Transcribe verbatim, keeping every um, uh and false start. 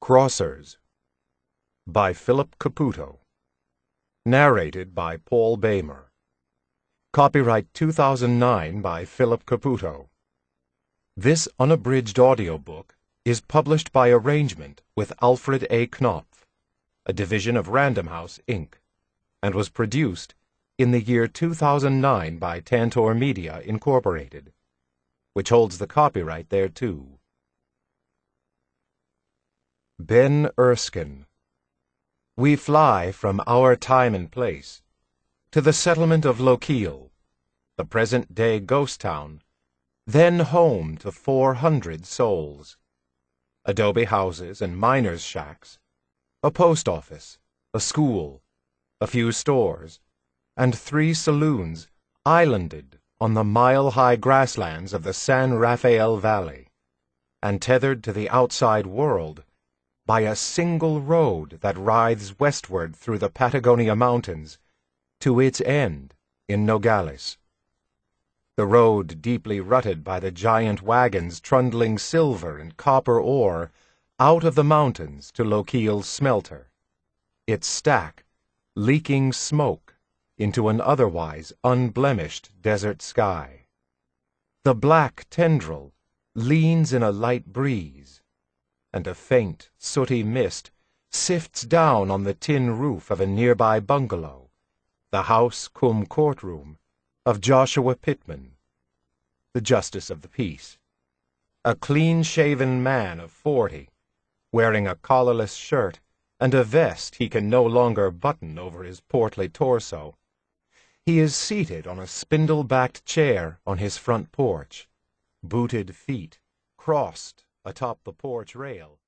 Crossers by Philip Caputo. Narrated by Paul Bamer. Copyright two thousand nine by Philip Caputo. This unabridged audiobook is published by arrangement with Alfred A. Knopf, a division of Random House, Incorporated, and was produced in the year two thousand nine by Tantor Media, Incorporated, which holds the copyright thereto. Ben Erskine. We fly from our time and place to the settlement of Lochiel, the present-day ghost town, then home to four hundred souls. Adobe houses and miners' shacks, a post office, a school, a few stores, and three saloons islanded on the mile-high grasslands of the San Rafael Valley, and tethered to the outside world by a single road that writhes westward through the Patagonia Mountains to its end in Nogales. The road deeply rutted by the giant wagons trundling silver and copper ore out of the mountains to Lochiel's smelter, its stack leaking smoke into an otherwise unblemished desert sky. The black tendril leans in a light breeze, and a faint, sooty mist sifts down on the tin roof of a nearby bungalow, the house cum courtroom of Joshua Pittman, the Justice of the Peace, a clean-shaven man of forty, wearing a collarless shirt and a vest he can no longer button over his portly torso. He is seated on a spindle-backed chair on his front porch, booted feet crossed atop the porch rail.